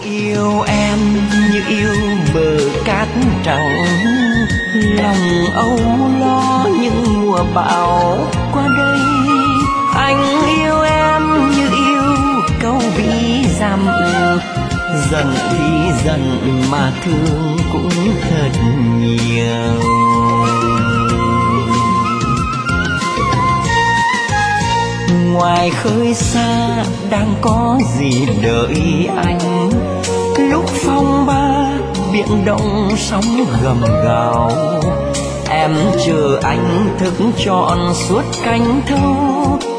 Yêu em như yêu bờ cát trắng, lòng âu lo những mùa bão qua đây. Anh yêu em như yêu câu ví dặm, giận thì giận mà thương cũng thật nhiều. Ngoài khơi xa đang có gì đợi anh, lúc phong ba biển động sóng gầm gào. Em chờ anh thức trọn suốt canh thâu,